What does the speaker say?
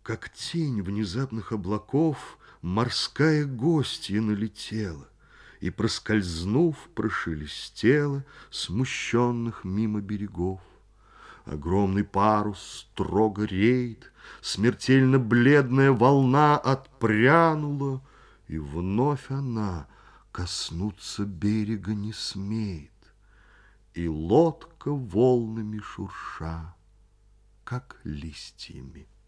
Как тень внезапных облаков, морская гостья налетела и, проскользнув, прошелестела смущенных мимо берегов. Огромный парус строго реет, смертельно бледная волна отпрянула, и вновь она коснуться берега не смеет. И лодка волнами шурша, как листьями